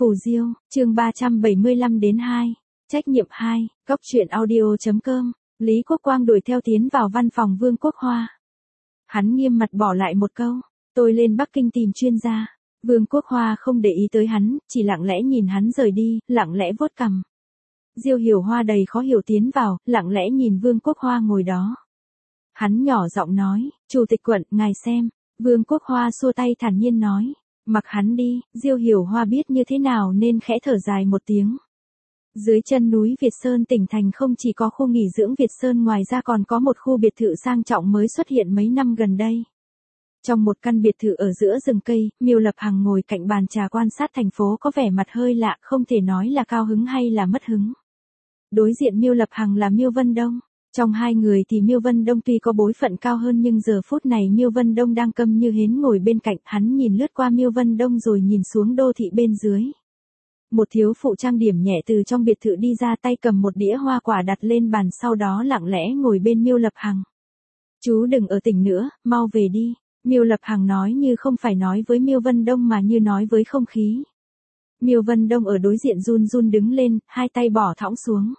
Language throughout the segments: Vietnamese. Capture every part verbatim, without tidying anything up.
Phù Diêu, chương ba trăm bảy mươi lăm đến hai. Trách nhiệm hai, Cóc truyện audio.com. Lý Quốc Quang đuổi theo tiến vào văn phòng Vương Quốc Hoa. Hắn nghiêm mặt bỏ lại một câu, tôi lên Bắc Kinh tìm chuyên gia. Vương Quốc Hoa không để ý tới hắn, chỉ lặng lẽ nhìn hắn rời đi, lặng lẽ vuốt cằm. Diêu Hiểu Hoa đầy khó hiểu tiến vào, lặng lẽ nhìn Vương Quốc Hoa ngồi đó. Hắn nhỏ giọng nói, Chủ tịch quận, ngài xem. Vương Quốc Hoa xua tay thản nhiên nói, mặc hắn đi. Diêu Hiểu Hoa biết như thế nào nên khẽ thở dài một tiếng. Dưới chân núi Việt Sơn tỉnh thành không chỉ có khu nghỉ dưỡng Việt Sơn, ngoài ra còn có một khu biệt thự sang trọng mới xuất hiện mấy năm gần đây. Trong một căn biệt thự ở giữa rừng cây, Miêu Lập Hằng ngồi cạnh bàn trà quan sát thành phố có vẻ mặt hơi lạ, không thể nói là cao hứng hay là mất hứng. Đối diện Miêu Lập Hằng là Miêu Vân Đông. Trong hai người thì Miêu Vân Đông tuy có bối phận cao hơn nhưng giờ phút này Miêu Vân Đông đang câm như hến ngồi bên cạnh, hắn nhìn lướt qua Miêu Vân Đông rồi nhìn xuống đô thị bên dưới. Một thiếu phụ trang điểm nhẹ từ trong biệt thự đi ra, tay cầm một đĩa hoa quả đặt lên bàn, sau đó lặng lẽ ngồi bên Miêu Lập Hằng. Chú đừng ở tỉnh nữa, mau về đi. Miêu Lập Hằng nói như không phải nói với Miêu Vân Đông mà như nói với không khí. Miêu Vân Đông ở đối diện run run đứng lên, hai tay bỏ thõng xuống.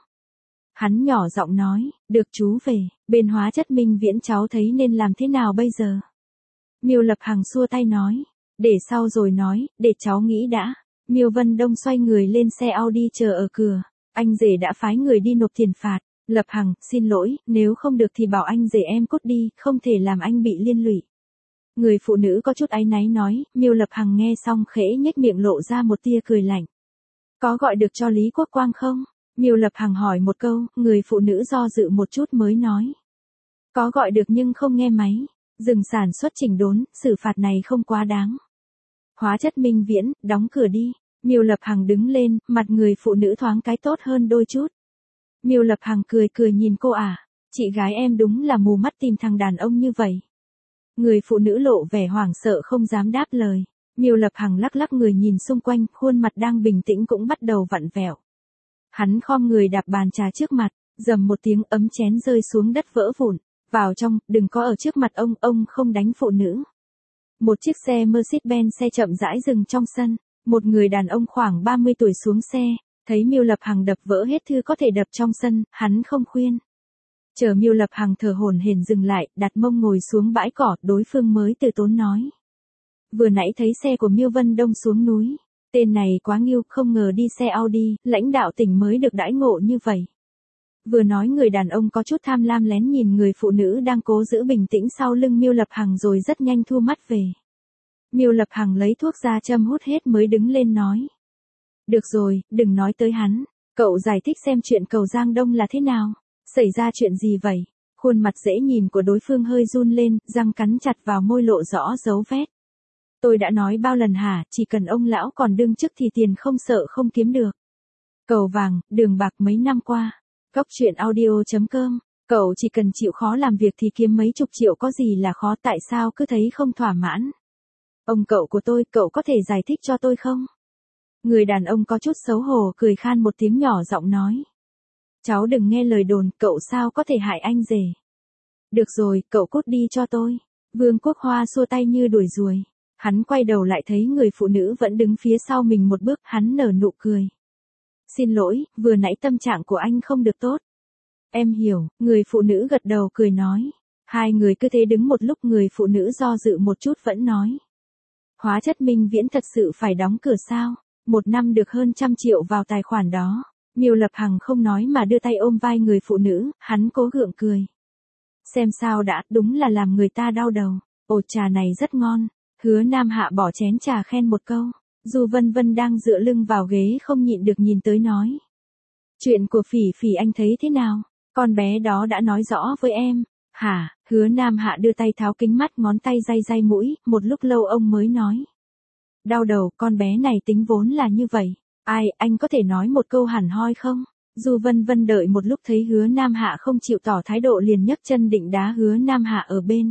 Hắn nhỏ giọng nói, được chú về, bên Hóa Chất Minh Viễn cháu thấy nên làm thế nào bây giờ? Miêu Lập Hằng xua tay nói, để sau rồi nói, để cháu nghĩ đã. Miêu Vân Đông xoay người lên xe Audi chờ ở cửa. Anh rể đã phái người đi nộp tiền phạt. Lập Hằng, xin lỗi, nếu không được thì bảo anh rể em cút đi, không thể làm anh bị liên lụy. Người phụ nữ có chút áy náy nói. Miêu Lập Hằng nghe xong khẽ nhếch miệng lộ ra một tia cười lạnh. Có gọi được cho Lý Quốc Quang không? Miêu Lập Hằng hỏi một câu, người phụ nữ do dự một chút mới nói. Có gọi được nhưng không nghe máy. Dừng sản xuất chỉnh đốn, xử phạt này không quá đáng. Hóa Chất Minh Viễn, đóng cửa đi. Miêu Lập Hằng đứng lên, mặt người phụ nữ thoáng cái tốt hơn đôi chút. Miêu Lập Hằng cười cười nhìn cô à, chị gái em đúng là mù mắt tìm thằng đàn ông như vậy. Người phụ nữ lộ vẻ hoảng sợ không dám đáp lời. Miêu Lập Hằng lắc lắc người nhìn xung quanh, khuôn mặt đang bình tĩnh cũng bắt đầu vặn vẹo. Hắn khom người đạp bàn trà trước mặt, rầm một tiếng ấm chén rơi xuống đất vỡ vụn. Vào trong, đừng có ở trước mặt ông, ông không đánh phụ nữ. Một chiếc xe Mercedes-Benz xe chậm rãi dừng trong sân. Một người đàn ông khoảng ba mươi tuổi xuống xe, thấy Miêu Lập Hằng đập vỡ hết thư có thể đập trong sân, hắn không khuyên. Chờ Miêu Lập Hằng thở hổn hển dừng lại, đặt mông ngồi xuống bãi cỏ, đối phương mới từ tốn nói. Vừa nãy thấy xe của Miêu Vân Đông xuống núi, tên này quá nghiêu, không ngờ đi xe Audi, lãnh đạo tỉnh mới được đãi ngộ như vậy. Vừa nói người đàn ông có chút tham lam lén nhìn người phụ nữ đang cố giữ bình tĩnh sau lưng Miêu Lập Hằng rồi rất nhanh thu mắt về. Miêu Lập Hằng lấy thuốc ra châm hút hết mới đứng lên nói. Được rồi, đừng nói tới hắn. Cậu giải thích xem chuyện cầu Giang Đông là thế nào. Xảy ra chuyện gì vậy? Khuôn mặt dễ nhìn của đối phương hơi run lên, răng cắn chặt vào môi lộ rõ dấu vết. Tôi đã nói bao lần hả, chỉ cần ông lão còn đương chức thì tiền không sợ không kiếm được. Cầu vàng, đường bạc mấy năm qua. Cóc truyện audio.com. Cậu chỉ cần chịu khó làm việc thì kiếm mấy chục triệu có gì là khó, tại sao cứ thấy không thỏa mãn? Ông cậu của tôi, cậu có thể giải thích cho tôi không? Người đàn ông có chút xấu hổ cười khan một tiếng nhỏ giọng nói. Cháu đừng nghe lời đồn, cậu sao có thể hại anh rể. Được rồi, cậu cút đi cho tôi. Vương Quốc Hoa xua tay như đuổi ruồi. Hắn quay đầu lại thấy người phụ nữ vẫn đứng phía sau mình một bước, hắn nở nụ cười. Xin lỗi, vừa nãy tâm trạng của anh không được tốt. Em hiểu, người phụ nữ gật đầu cười nói. Hai người cứ thế đứng một lúc, người phụ nữ do dự một chút vẫn nói. Hóa Chất Minh Viễn thật sự phải đóng cửa sao? Một năm được hơn trăm triệu vào tài khoản đó. Miêu Lập Hằng không nói mà đưa tay ôm vai người phụ nữ, hắn cố gượng cười. Xem sao đã, đúng là làm người ta đau đầu. Ồ, trà này rất ngon. Hứa Nam Hạ bỏ chén trà khen một câu. Dù Vân Vân đang dựa lưng vào ghế không nhịn được nhìn tới nói. Chuyện của Phỉ Phỉ anh thấy thế nào? Con bé đó đã nói rõ với em. Hả? Hứa Nam Hạ đưa tay tháo kính mắt, ngón tay day day mũi, một lúc lâu ông mới nói. Đau đầu, con bé này tính vốn là như vậy. Ai, anh có thể nói một câu hẳn hoi không? Dù Vân Vân đợi một lúc thấy Hứa Nam Hạ không chịu tỏ thái độ liền nhấc chân định đá Hứa Nam Hạ ở bên.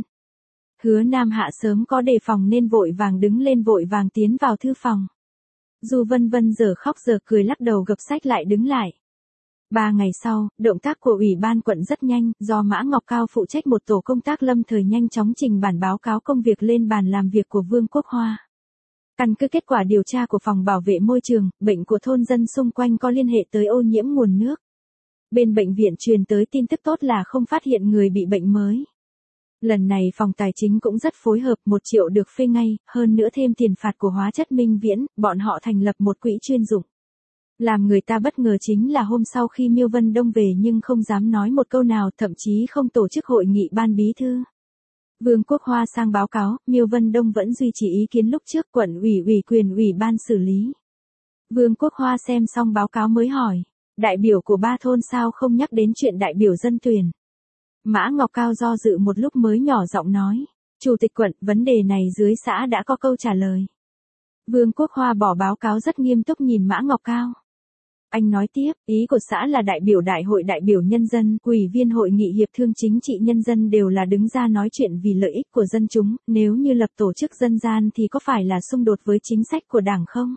Hứa Nam Hạ sớm có đề phòng nên vội vàng đứng lên vội vàng tiến vào thư phòng. Dù Vân Vân giờ khóc giờ cười lắc đầu gập sách lại đứng lại. Ba ngày sau, động tác của Ủy ban quận rất nhanh, do Mã Ngọc Cao phụ trách một tổ công tác lâm thời nhanh chóng trình bản báo cáo công việc lên bàn làm việc của Vương Quốc Hoa. Căn cứ kết quả điều tra của phòng bảo vệ môi trường, bệnh của thôn dân xung quanh có liên hệ tới ô nhiễm nguồn nước. Bên bệnh viện truyền tới tin tức tốt là không phát hiện người bị bệnh mới. Lần này phòng tài chính cũng rất phối hợp, một triệu được phê ngay, hơn nữa thêm tiền phạt của hóa chất Minh Viễn, bọn họ thành lập một quỹ chuyên dụng. Làm người ta bất ngờ chính là hôm sau khi Miêu Vân Đông về nhưng không dám nói một câu nào, thậm chí không tổ chức hội nghị ban bí thư. Vương Quốc Hoa sang báo cáo, Miêu Vân Đông vẫn duy trì ý kiến lúc trước, quận ủy ủy quyền ủy ban xử lý. Vương Quốc Hoa xem xong báo cáo mới hỏi, đại biểu của ba thôn sao không nhắc đến chuyện đại biểu dân tuyển. Mã Ngọc Cao do dự một lúc mới nhỏ giọng nói, Chủ tịch quận, vấn đề này dưới xã đã có câu trả lời. Vương Quốc Hoa bỏ báo cáo rất nghiêm túc nhìn Mã Ngọc Cao. Anh nói tiếp, ý của xã là đại biểu đại hội đại biểu nhân dân, ủy viên hội nghị hiệp thương chính trị nhân dân đều là đứng ra nói chuyện vì lợi ích của dân chúng, nếu như lập tổ chức dân gian thì có phải là xung đột với chính sách của đảng không?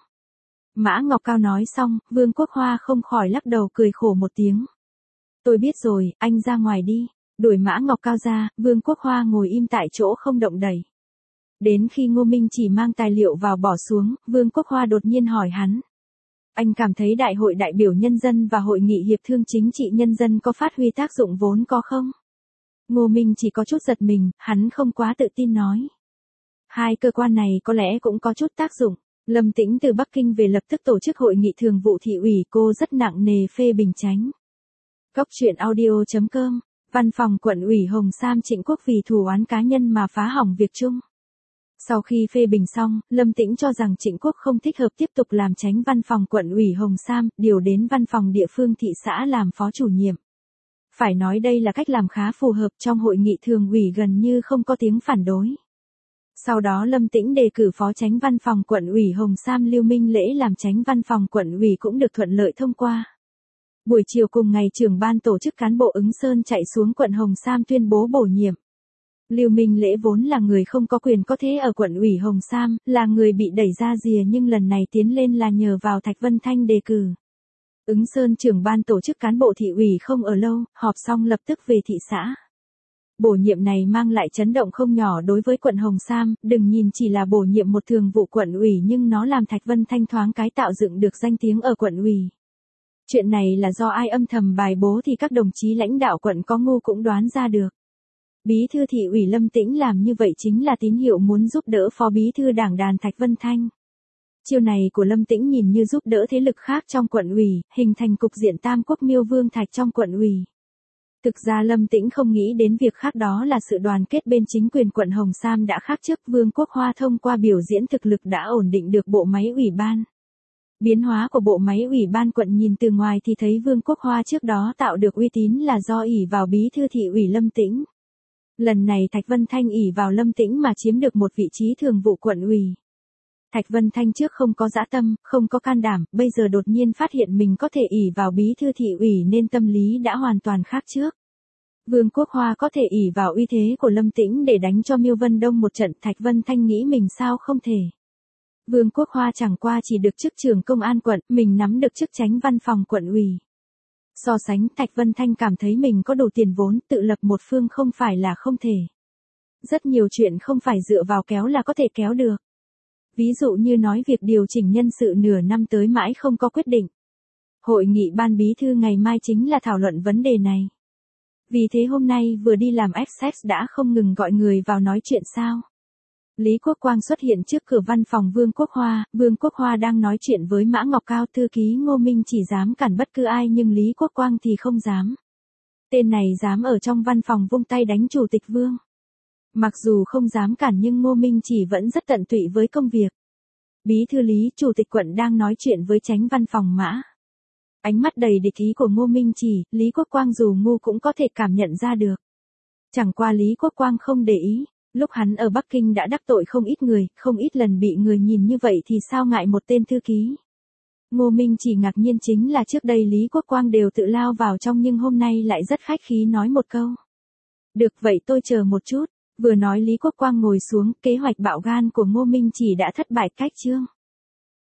Mã Ngọc Cao nói xong, Vương Quốc Hoa không khỏi lắc đầu cười khổ một tiếng. Tôi biết rồi, anh ra ngoài đi. Đuổi Mã Ngọc Cao ra, Vương Quốc Hoa ngồi im tại chỗ không động đậy. Đến khi Ngô Minh chỉ mang tài liệu vào bỏ xuống, Vương Quốc Hoa đột nhiên hỏi hắn. Anh cảm thấy đại hội đại biểu nhân dân và hội nghị hiệp thương chính trị nhân dân có phát huy tác dụng vốn có không? Ngô Minh chỉ có chút giật mình, hắn không quá tự tin nói. Hai cơ quan này có lẽ cũng có chút tác dụng. Lâm Tĩnh từ Bắc Kinh về lập tức tổ chức hội nghị thường vụ thị ủy, cô rất nặng nề phê bình Chánh. Góc truyện audio chấm com. Văn phòng quận ủy Hồng Sam Trịnh Quốc vì thù oán cá nhân mà phá hỏng việc chung. Sau khi phê bình xong, Lâm Tĩnh cho rằng Trịnh Quốc không thích hợp tiếp tục làm chánh văn phòng quận ủy Hồng Sam, điều đến văn phòng địa phương thị xã làm phó chủ nhiệm. Phải nói đây là cách làm khá phù hợp, trong hội nghị thường ủy gần như không có tiếng phản đối. Sau đó Lâm Tĩnh đề cử phó chánh văn phòng quận ủy Hồng Sam Lưu Minh Lễ làm chánh văn phòng quận ủy cũng được thuận lợi thông qua. Buổi chiều cùng ngày trưởng ban tổ chức cán bộ Ứng Sơn chạy xuống quận Hồng Sam tuyên bố bổ nhiệm. Lưu Minh Lễ vốn là người không có quyền có thế ở quận ủy Hồng Sam, là người bị đẩy ra rìa nhưng lần này tiến lên là nhờ vào Thạch Vân Thanh đề cử. Ứng Sơn trưởng ban tổ chức cán bộ thị ủy không ở lâu, họp xong lập tức về thị xã. Bổ nhiệm này mang lại chấn động không nhỏ đối với quận Hồng Sam, đừng nhìn chỉ là bổ nhiệm một thường vụ quận ủy nhưng nó làm Thạch Vân Thanh thoáng cái tạo dựng được danh tiếng ở quận ủy. Chuyện này là do ai âm thầm bài bố thì các đồng chí lãnh đạo quận có ngu cũng đoán ra được. Bí thư thị ủy Lâm Tĩnh làm như vậy chính là tín hiệu muốn giúp đỡ phó bí thư đảng đoàn Thạch Vân Thanh. Chiêu này của Lâm Tĩnh nhìn như giúp đỡ thế lực khác trong quận ủy, hình thành cục diện tam quốc miêu vương thạch trong quận ủy. Thực ra Lâm Tĩnh không nghĩ đến việc khác, đó là sự đoàn kết bên chính quyền quận Hồng Sam đã khác trước. Vương Quốc Hoa thông qua biểu diễn thực lực đã ổn định được bộ máy ủy ban. Biến hóa của bộ máy ủy ban quận nhìn từ ngoài thì thấy Vương Quốc Hoa trước đó tạo được uy tín là do ỷ vào bí thư thị ủy Lâm Tĩnh. Lần này Thạch Vân Thanh ỷ vào Lâm Tĩnh mà chiếm được một vị trí thường vụ quận ủy. Thạch Vân Thanh trước không có dã tâm, không có can đảm, bây giờ đột nhiên phát hiện mình có thể ỷ vào bí thư thị ủy nên tâm lý đã hoàn toàn khác trước. Vương Quốc Hoa có thể ỷ vào uy thế của Lâm Tĩnh để đánh cho Miêu Vân Đông một trận, Thạch Vân Thanh nghĩ mình sao không thể. Vương Quốc Hoa chẳng qua chỉ được chức trưởng công an quận, mình nắm được chức chánh văn phòng quận ủy. So sánh, Thạch Vân Thanh cảm thấy mình có đủ tiền vốn, tự lập một phương không phải là không thể. Rất nhiều chuyện không phải dựa vào kéo là có thể kéo được. Ví dụ như nói việc điều chỉnh nhân sự nửa năm tới mãi không có quyết định. Hội nghị ban bí thư ngày mai chính là thảo luận vấn đề này. Vì thế hôm nay vừa đi làm ép ét đã không ngừng gọi người vào nói chuyện sao. Lý Quốc Quang xuất hiện trước cửa văn phòng Vương Quốc Hoa, Vương Quốc Hoa đang nói chuyện với Mã Ngọc Cao, thư ký Ngô Minh chỉ dám cản bất cứ ai nhưng Lý Quốc Quang thì không dám. Tên này dám ở trong văn phòng vung tay đánh chủ tịch Vương. Mặc dù không dám cản nhưng Ngô Minh chỉ vẫn rất tận tụy với công việc. Bí thư Lý, chủ tịch quận đang nói chuyện với chánh văn phòng Mã. Ánh mắt đầy địch ý của Ngô Minh chỉ, Lý Quốc Quang dù ngu cũng có thể cảm nhận ra được. Chẳng qua Lý Quốc Quang không để ý. Lúc hắn ở Bắc Kinh đã đắc tội không ít người, không ít lần bị người nhìn như vậy thì sao ngại một tên thư ký. Ngô Minh chỉ ngạc nhiên chính là trước đây Lý Quốc Quang đều tự lao vào trong nhưng hôm nay lại rất khách khí nói một câu. Được vậy tôi chờ một chút, vừa nói Lý Quốc Quang ngồi xuống, kế hoạch bạo gan của Ngô Minh chỉ đã thất bại cách chương.